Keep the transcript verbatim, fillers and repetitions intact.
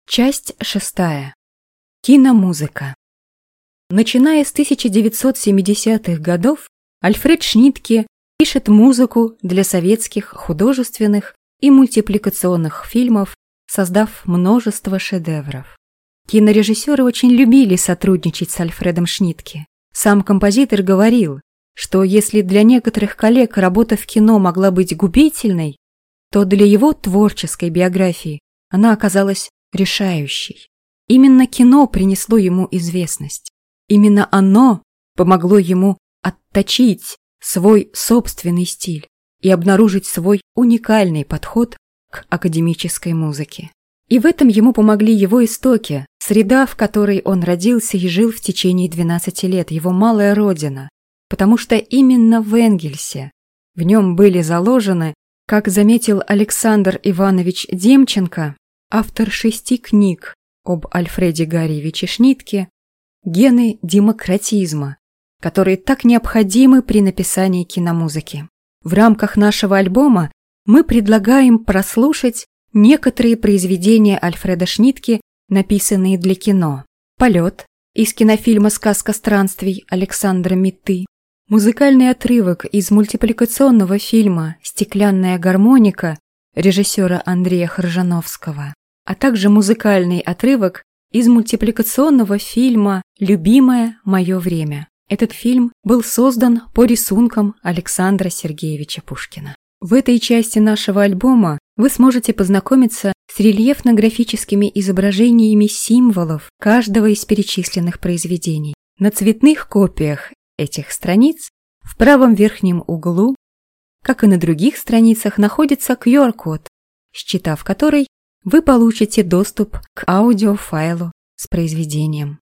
Часть шестая. Киномузыка. Начиная с тысяча девятьсот семидесятых годов, Альфред Шнитке пишет музыку для советских художественных и мультипликационных фильмов, создав множество шедевров. Кинорежиссеры очень любили сотрудничать с Альфредом Шнитке. Сам композитор говорил, что если для некоторых коллег работа в кино могла быть губительной, то для его творческой биографии она оказалась решающей. Именно кино принесло ему известность. Именно оно помогло ему отточить свой собственный стиль и обнаружить свой уникальный подход к академической музыке. И в этом ему помогли его истоки, среда, в которой он родился и жил в течение двенадцати лет, его малая родина, потому что именно в Энгельсе в нем были заложены, как заметил Александр Иванович Демченко, автор шести книг об Альфреде Гарриевиче Шнитке, гены демократизма, которые так необходимы при написании киномузыки. В рамках нашего альбома мы предлагаем прослушать некоторые произведения Альфреда Шнитке, написанные для кино. «Полет» из кинофильма «Сказка странствий» Александра Митты, музыкальный отрывок из мультипликационного фильма «Стеклянная гармоника» режиссера Андрея Хоржановского, а также музыкальный отрывок из мультипликационного фильма «Любимое мое время». Этот фильм был создан по рисункам Александра Сергеевича Пушкина. В этой части нашего альбома вы сможете познакомиться с рельефно-графическими изображениями символов каждого из перечисленных произведений. На цветных копиях этих страниц в правом верхнем углу, как и на других страницах, находится ку ар-код, считав который, вы получите доступ к аудиофайлу с произведением.